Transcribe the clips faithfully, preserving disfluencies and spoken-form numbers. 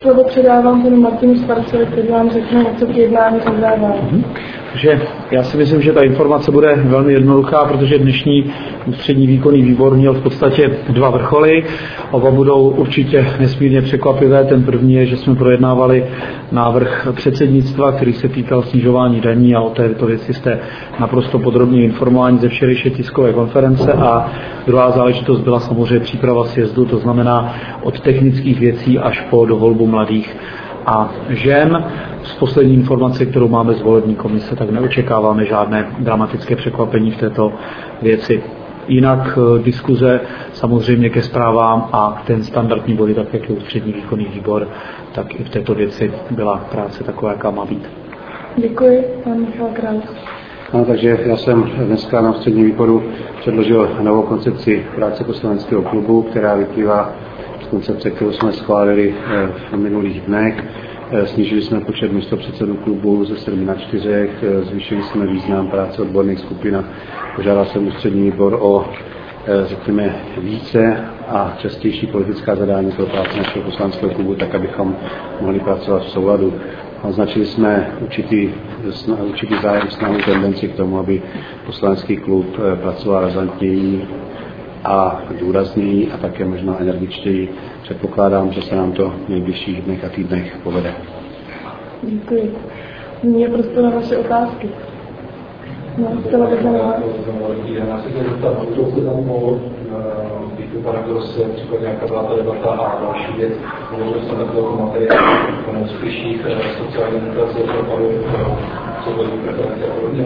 Slovo předávám panu Martinu Schwarzovi, který vám řekne něco k jednání o zadávání. Takže já si myslím, že ta informace bude velmi jednoduchá, protože dnešní ústřední výkonný výbor měl v podstatě dva vrcholy. Oba budou určitě nesmírně překvapivé. Ten první je, že jsme projednávali návrh předsednictva, který se týkal snižování daní, a o této věci jste naprosto podrobně informováni ze včerejší tiskové konference. A druhá záležitost byla samozřejmě příprava sjezdu, to znamená od technických věcí až po dovolbu mladých a žen. Z poslední informace, kterou máme z volební komise, tak neočekáváme žádné dramatické překvapení v této věci. Jinak diskuze samozřejmě ke zprávám a ten standardní body, tak jak je ústřední výkonný výbor, tak i v této věci byla práce taková, jaká má být. Děkuji, pan Michal Král. No, takže já jsem dneska na ústředním výboru předložil novou koncepci práce poslaneckého klubu, která vyplývá z koncepce, kterou jsme schválili v minulých dnech. Snížili jsme počet místopředsedů klubu ze sedmi na čtyřech, zvýšili jsme význam práce odborných skupin a požádal jsem ústřední výbor o, řekněme, více a častější politická zadání pro práci našeho poslaneckého klubu, tak abychom mohli pracovat v souladu. Označili jsme určitý, určitý zájem, snahu, tendenci k tomu, aby poslanecký klub pracoval razantněji a důrazněji a také možná energičtěji. Předpokládám, že se nám to v nejbližších dnech a týdnech povede. Děkuji. Nyní je prostor na vaše otázky. No, zcela vyznamená. Já se chtěl zeptat, kdo se tam mohl být u pana Grosse, případně jaká byla ta debata a další věc. Hovořil jsem takového materiálu o neúspěších sociální demokracie, propadu, co byly preference a podobně.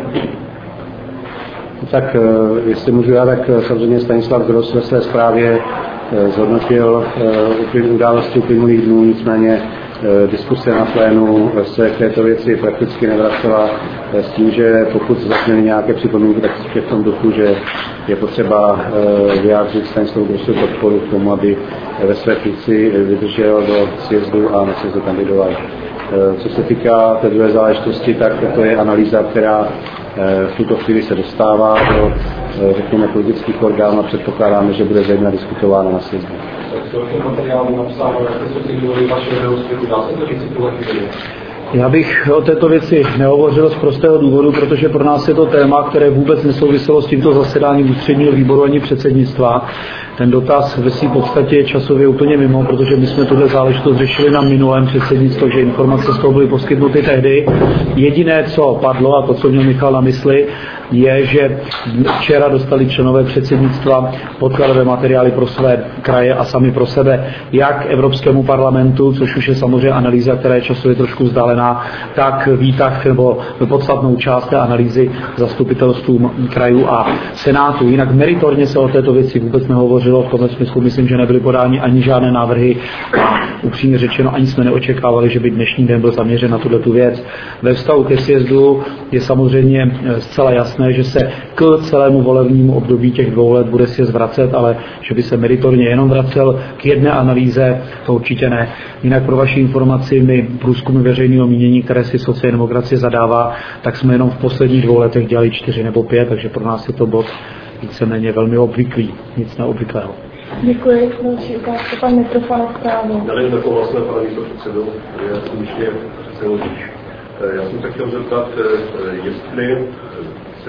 Tak jestli můžu já, tak samozřejmě Stanislav Gross ve své zprávě zhodnotil události uplynulých dnů, nicméně diskuse na plénu se k této věci prakticky nevracela s tím, že pokud zazněly nějaké připomínky, tak v tom duchu, že je potřeba vyjádřit Stanislavu Grossovi podporu k tomu, aby ve své funkci vydržel do sjezdu a na sjezdu kandidoval. Co se týká té druhé záležitosti, tak to je analýza, která v tuto chvíli se dostává do, řekněme, politických orgánů a předpokládáme, že bude zejména diskutována na sjezdu. Já bych o této věci nehovořil z prostého důvodu, protože pro nás je to téma, které vůbec nesouviselo s tímto zasedáním ústředního výboru ani předsednictva. Ten dotaz ve své podstatě je časově úplně mimo, protože my jsme tuhle záležitost řešili na minulém předsednictvu, takže informace z toho byly poskytnuty tehdy. Jediné, co padlo, a to, co měl Michal na mysli, je, že včera dostali členové předsednictva podkladové materiály pro své kraje a sami pro sebe, jak Evropskému parlamentu, což už je samozřejmě analýza, která je časově trošku vzdálená, tak výtah nebo podstatnou část té analýzy zastupitelstvům krajů a senátu. Jinak meritorně se o této věci vůbec nehovořilo. V tomhle smyslu myslím, že nebyly podány ani žádné návrhy a upřímně řečeno ani jsme neočekávali, že by dnešní den byl zaměřen na tuto věc. Ve vztahu ke sjezdu je samozřejmě zcela jasné, že se k celému volebnímu období těch dvou let bude sjezd vracet, ale že by se meritorně jenom vracel k jedné analýze, to určitě ne. Jinak pro vaši informaci, my průzkumy veřejného mínění, které si sociální demokracie zadává, tak jsme jenom v posledních dvou letech dělali čtyři nebo pět, takže pro nás je to bod víceméně velmi obvyklý, nic neobvyklého. Děkuji. Další otázka, pan Mitrofanek právě. Já nevím, takovou vlastně, pane místopředsedo, já jsem ještě přeložíš. Já jsem se chtěl zeptat, jestli se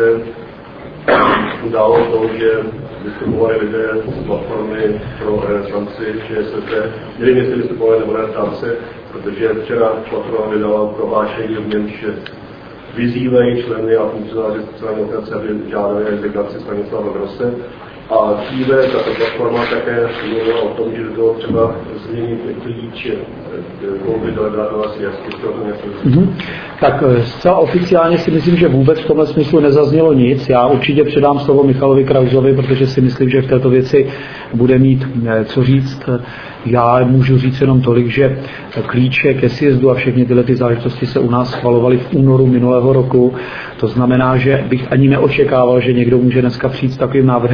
událo to, že vystupovali lidé z platformy pro renesanci, že se zde, nevím, jestli vystupovali nebo renesanci, protože včera platforma vydala prohlášení, v němž vyzývají členy a funkcionáři sociální demokracie, aby žádali rezignaci Stanislava Grosse. A dříve tato platforma také mluvila o tom, že by bylo třeba změnit klíč volby delegátů a sjezdu. Mm-hmm. Tak zcela oficiálně si myslím, že vůbec v tomhle smyslu nezaznělo nic. Já určitě předám slovo Michalovi Krausovi, protože si myslím, že v této věci bude mít co říct. Já můžu říct jenom tolik, že klíče ke sjezdu a všechny tyhle ty záležitosti se u nás schvalovaly v únoru minulého roku. To znamená, že bych ani neočekával, že někdo může dneska přijít s takovým návrhem, protože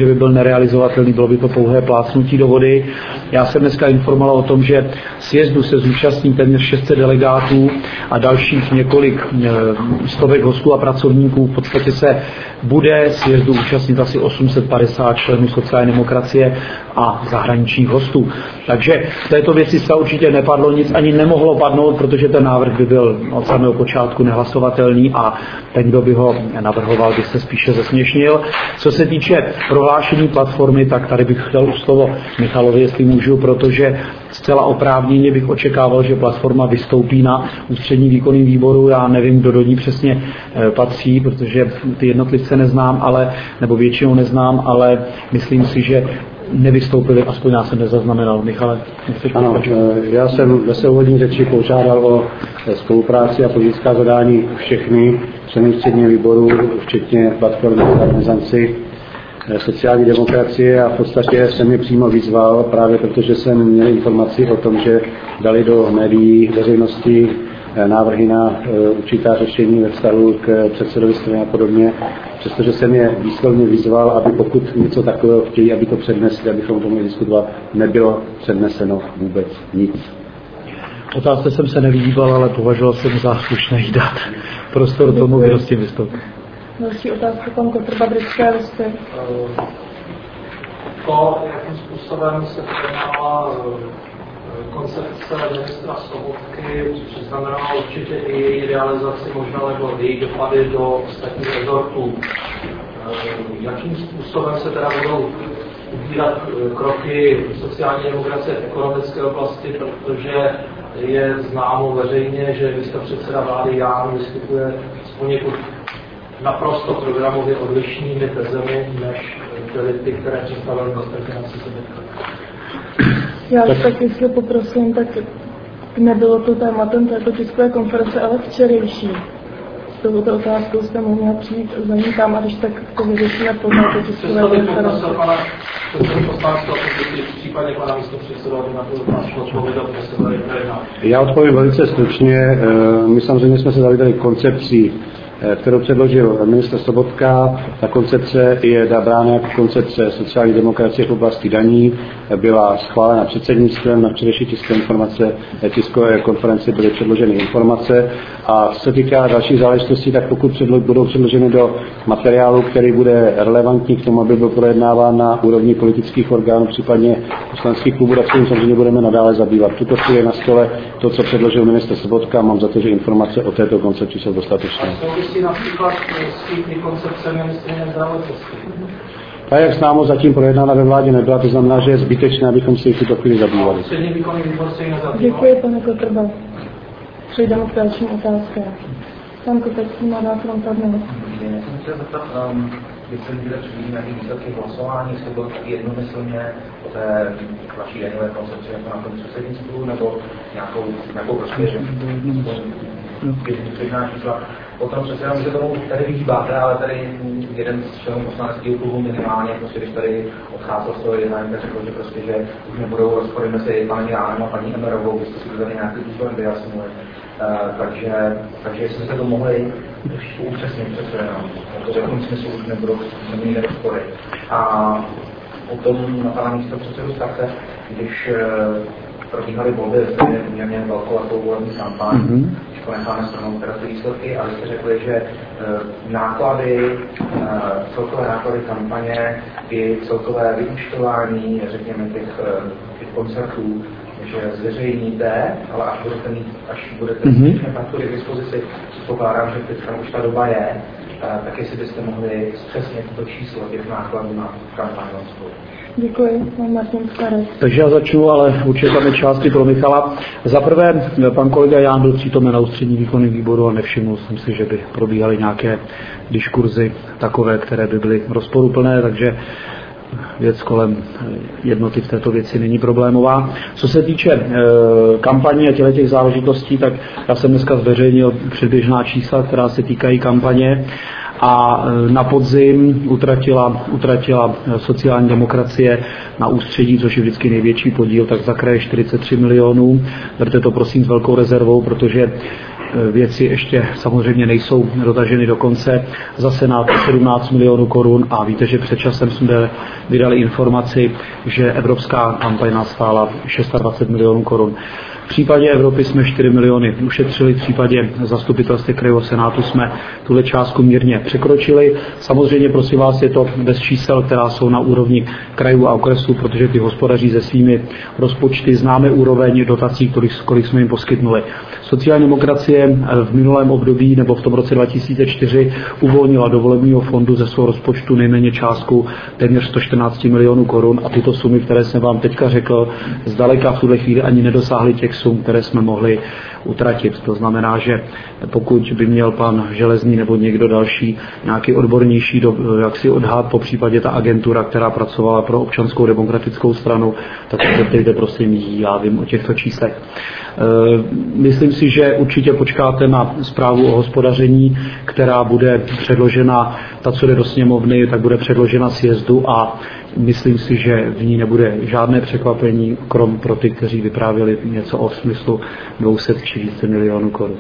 by byl nerealizovatelný, bylo by to pouhé plácnutí do vody. Já jsem dneska informoval o tom, že sjezdu se zúčastní téměř šest set delegátů a dalších několik stovek hostů a pracovníků. V podstatě se bude sjezdu účastnit asi osm set padesát členů sociální demokracie a zahraničních hostů. Takže v této věci se určitě nepadlo nic, ani nemohlo padnout, protože ten návrh by byl od samého počátku nehlasovatelný a ten, kdo by ho navrhoval, by se spíše zesměšnil. Co se týče prohlášení platformy, tak tady bych chtěl už slovo Michalovi, jestli můžu, protože zcela oprávněně bych očekával, že platforma vystoupí na ústřední výkonný výboru. Já nevím, kdo do ní přesně patří, protože ty jednotlivce neznám, ale, nebo většinou neznám, ale myslím si, že nevystoupili, aspoň já jsem nezaznamenal. Michale, nechceš Ano, pokračovat? Já jsem ve své úvodní řeči požádal o spolupráci a politická zadání všechny členy ústředního výboru, včetně platformy organizaci sociální demokracie, a v podstatě jsem je přímo vyzval, právě protože jsem měl informaci o tom, že dali do médií veřejnosti návrhy na určitá řešení ve vztahu k předsedovi strany a podobně, přestože jsem je výslovně vyzval, aby pokud něco takového chtějí, aby to přednesli, abychom o tom mohli diskutovat, nebylo předneseno vůbec nic. Otázce jsem se nevyhýbal, ale považoval jsem za slušné jí dát prostor tomu, kdo s tím vystoupí. Další otázka, pan Kotrba, Britské listy. To, jakým způsobem se projednala koncepce ministra Sobotky, znamená určitě i její realizaci, možná nebo její dopady do ostatních rezortů. Jakým způsobem se teda budou ubírat kroky sociální demokracie v ekonomické oblasti, protože je známo veřejně, že místopředseda vlády Ján vystupuje s poněkud naprosto programově odlišnými tezemi, než byly ty, které představili ministr financí Sobotka. Já tak, tak jestli poprosím, tak nebylo to tématem této tiskové konference, ale včerejší. S touto otázkou jste mohli přijít za ní tam, a když tak to vyřešíme po této tiskové konferenci. Já odpovím velice stručně. My samozřejmě jsme se zabývali koncepcí, kterou předložil ministr Sobotka. Ta koncepce je brána jako koncepce sociální demokracie v oblasti daní. Byla schválena předsednictvem, na včerejší tiskové informace, tiskové konferenci byly předloženy informace. A co se týká dalších záležitostí, tak pokud předlo, budou předloženy do materiálu, který bude relevantní k tomu, aby byl projednáván na úrovni politických orgánů, případně poslaneckých klubů, tak se jim samozřejmě budeme nadále zabývat. Tuto chvíli je na stole to, co předložil ministr Sobotka. Mám za to, že informace o této koncepci jsou dostatečné. Například s těmi koncepcemi ministryně zdravotnictví. Ta, jak známo, zatím projednána ve vládě nebyla, to znamená, že je zbytečné, abychom si tuto chvíli zabývali. Děkuji, pane Kotrba. Přejdeme k dalším otázkám. Pan Kopecký má dát vám pár minut. Já jsem chtěl zeptat, um, když jsem viděl před nějaký výsledky hlasování, jestli bylo taky jednomyslně o té vaší daňové koncepci jako na tom předsednictvu, nebo nějakou, nějakou prostě, že čísla. Potom přece jenom, že tomu tady vyhýbáte, ale tady jeden z členů poslaneckého klubu minimálně, prostě když tady odcházel z toho jednání, tak řekl, že prostě, že už nebudou rozpory mezi panem Jánem a paní Emmerovou, byste si to tady nějakým způsobem vyjasnili. Uh, takže, takže jestli se to mohli upřesnit přece jenom, v jakém smyslu už nebudou neměli rozpory. A potom na pana místo předsedu Stache, když uh, probíhaly volby, je poměrně velkou a tou volební kampaň, mm-hmm. když ponecháme stranou teda ty výsledky, ale jste řekli, že uh, náklady, uh, celkové náklady kampaně i celkové vyúčtování, řekněme, těch, uh, těch koncertů, že zveřejníte, ale až budete mít, až budete mít mm-hmm. faktury k dispozici, předpokládám, že teďka už ta doba je, tak jestli byste mohli zpřesnit to číslo těch nákladů na kampaň. Děkuji, pan Martin Starec. Takže já začnu, ale určitě tam je části pro Michala. Za prvé, pan kolega Ján byl přítomen na ústřední výkonný výboru a nevšiml jsem si, že by probíhaly nějaké diskurzy takové, které by byly rozporuplné, takže věc kolem jednoty v této věci není problémová. Co se týče e, kampaní a těle těch záležitostí, tak já jsem dneska zveřejnil předběžná čísla, která se týkají kampaně, a e, na podzim utratila, utratila sociální demokracie na ústředí, což je vždycky největší podíl, tak za kraje čtyřicet tři milionů. Berte to prosím s velkou rezervou, protože věci ještě samozřejmě nejsou dotaženy do konce. Za Senát sedmnáct milionů korun a víte, že před časem jsme vydali informaci, že evropská kampaň nás stála dvacet šest milionů korun. V případě Evropy jsme čtyři miliony ušetřili, v případě zastupitelství krajů Senátu jsme tuhle částku mírně překročili. Samozřejmě prosím vás, je to bez čísel, která jsou na úrovni krajů a okresů, protože ty hospodaří se svými rozpočty, známe úroveň dotací, kolik, kolik jsme jim poskytnuli. Sociální demokracie v minulém období nebo v tom roce dva tisíce čtyři uvolnila do volebního fondu ze svého rozpočtu nejméně částku téměř sto čtrnáct milionů korun a tyto sumy, které jsem vám teďka řekl, zdaleka v tuhle chvíli ani nedosáhly těch sum, které jsme mohli utratit. To znamená, že pokud by měl pan Železný nebo někdo další nějaký odbornější do, jaksi odhad, po případě ta agentura, která pracovala pro Občanskou demokratickou stranu, tak se zeptejte prosím jí, já vím o těchto číslech. Myslím si, že určitě počkáte na zprávu o hospodaření, která bude předložena, ta, co jde do sněmovny, tak bude předložena sjezdu a myslím si, že v ní nebude žádné překvapení, krom pro ty, kteří vyprávěli něco o smyslu dvě stě či více milionů korun.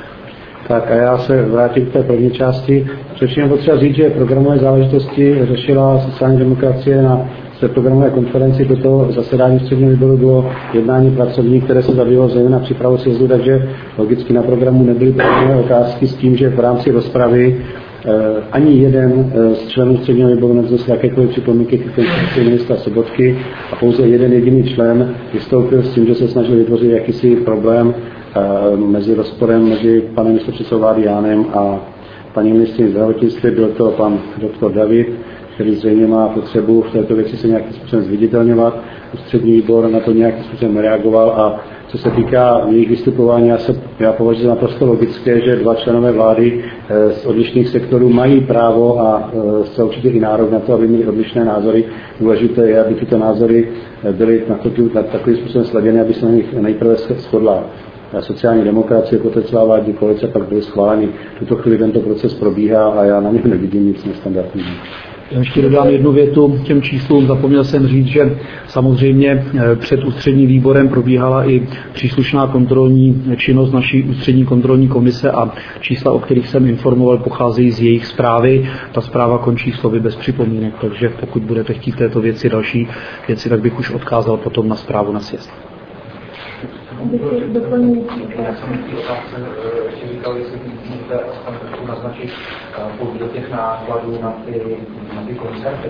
Tak a já se vrátím k té první části. Především potřeba říct, že programové záležitosti řešila sociální demokracie na té programové konferenci. Toto zasedání středního výboru bylo jednání pracovní, které se zabývalo zejména přípravou sjezdu, takže logicky na programu nebyly programové otázky s tím, že v rámci rozpravy ani jeden z členů středního výboru nevznesl jakékoliv připomínky k koncepci ministra Sobotky a pouze jeden jediný člen vystoupil s tím, že se snažil vytvořit jakýsi problém mezi rozporem mezi panem místopředsedou vlády Jánem a paní ministryní zdravotnictví. Byl to pan doktor David, který zřejmě má potřebu v této věci se nějakým způsobem zviditelňovat. Ústřední výbor na to nějakým způsobem reagoval a co se týká jejich vystupování, já, se, já považuji za naprosto logické, že dva členové vlády e, z odlišných sektorů mají právo a e, zcela určitě i nárok na to, aby měli odlišné názory. Důležité je, aby tyto názory byly na, to, na takovým způsobem sladěny, aby se na nich nejprve shodla sociální demokracie, poté celá vládní koalice, pak byly schváleny. V tuto chvíli tento proces probíhá a já na něm nevidím nic nestandardního. Já ještě dodám jednu větu těm číslům. Zapomněl jsem říct, že samozřejmě před ústředním výborem probíhala i příslušná kontrolní činnost naší ústřední kontrolní komise a čísla, o kterých jsem informoval, pocházejí z jejich zprávy. Ta zpráva končí slovy bez připomínek, takže pokud budete chtít této věci další věci, tak bych už odkázal potom na zprávu na sjezd. Doplňující otázky. Ještě říkal, jestli můžete aspoň trošku naznačit podíl těch nákladů na ty, na ty koncerty.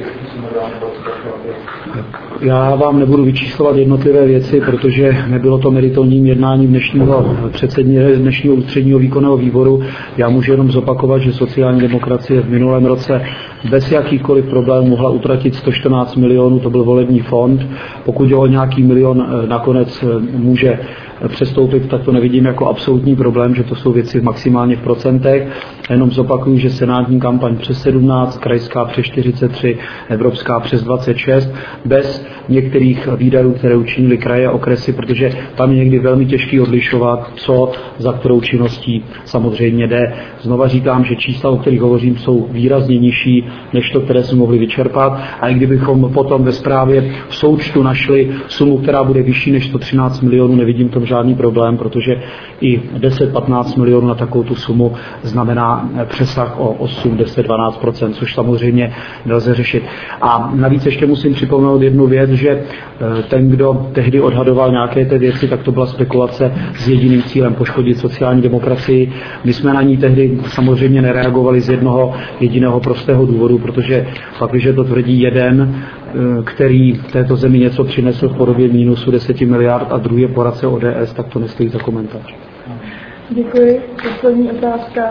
Já vám nebudu vyčíslovat jednotlivé věci, protože nebylo to meritorním jednáním dnešního předsedního, dnešního ústředního výkonného výboru. Já můžu jenom zopakovat, že sociální demokracie v minulém roce bez jakýchkoliv problémů mohla utratit sto čtrnáct milionů, to byl volební fond. Pokud o nějaký milion nakonec může přestoupit, tak to nevidím jako absolutní problém, že to jsou věci maximálně v procentech. Jenom zopakuju, že senátní kampaň přes sedmnáct, krajská přes čtyřicet tři, evropská přes dvacet šest, bez některých výdajů, které učinili kraje a okresy, protože tam je někdy velmi těžký odlišovat, co za kterou činností samozřejmě jde. Znova říkám, že čísla, o kterých hovořím, jsou výrazně nižší, než to, které jsme mohli vyčerpat. A i kdybychom potom ve zprávě v součtu našli sumu, která bude vyšší než sto třináct milionů, nevidím tom žádný problém, protože i deset patnáct milionů na takovou tu sumu znamená přesah o osm, deset, dvanáct procent, což samozřejmě nelze řešit. A navíc ještě musím připomenout jednu věc, že ten, kdo tehdy odhadoval nějaké ty věci, tak to byla spekulace s jediným cílem poškodit sociální demokracii. My jsme na ní tehdy samozřejmě nereagovali z jednoho jediného prostého důvodu, protože pak, když to tvrdí jeden, který této zemi něco přinesl v podobě mínusu deset miliard a druhý je poradce O D S, tak to nestojí za komentář. Děkuji. Poslední otázka.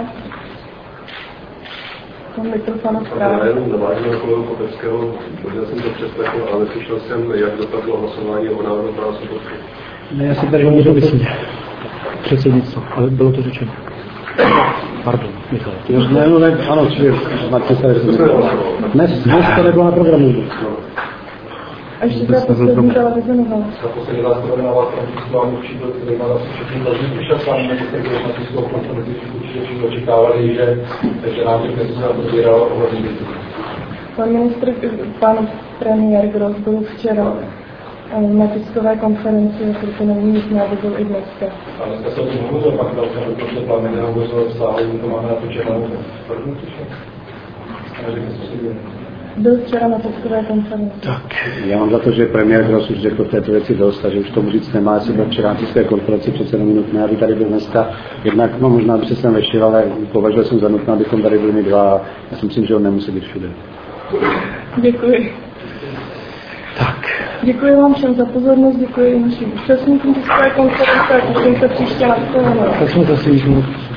Pan mikrofon zprávy. Já jenom navážu na kolegu Kopeckého, možná jsem to přeslechl, ale slyšel jsem, jak dopadlo hlasování o návrhu pana Sobotky. Ne, já si tady můžu vysvětlit. Předsednictvo, ale bylo to řečeno. Pardon, Michal. Ne, no ne, ano, čili máte se dnes, dnes to nebylo na programu. A ještě ta poslední televize novela. Ta poslední televize novela, tam vám určitě zajímavá asi všechny další vyšetřování, nebo jste byli na tiskovou konferenci, určitě všichni očekávali, že že nám těch něco se probíralo ohledně věcí. Pan ministr, pan premiér Gross byl včera na tiskové konferenci, proto není nutné, aby byl i dneska. A dneska se o tom hovořil, pak dal jsem dokonce plány, nehovořil v sále, to máme natočenou. Byl včera na tiskové konferenci. Tak. Já mám za to, že premiér Gross už řekl v této věci dost, a že už tomu říct nemá, jestli byl včera na tiskové konferenci přece jenom nutné, aby tady byl dneska. Jednak, no možná by se sem vešel, ale považoval jsem za nutné, abychom tady byli my dva. Já si myslím, že on nemusí být všude. Děkuji. Tak. Děkuji vám všem za pozornost, děkuji našim účastníkům tiskové konference a těším se příště na shledanou. Tak jsme zase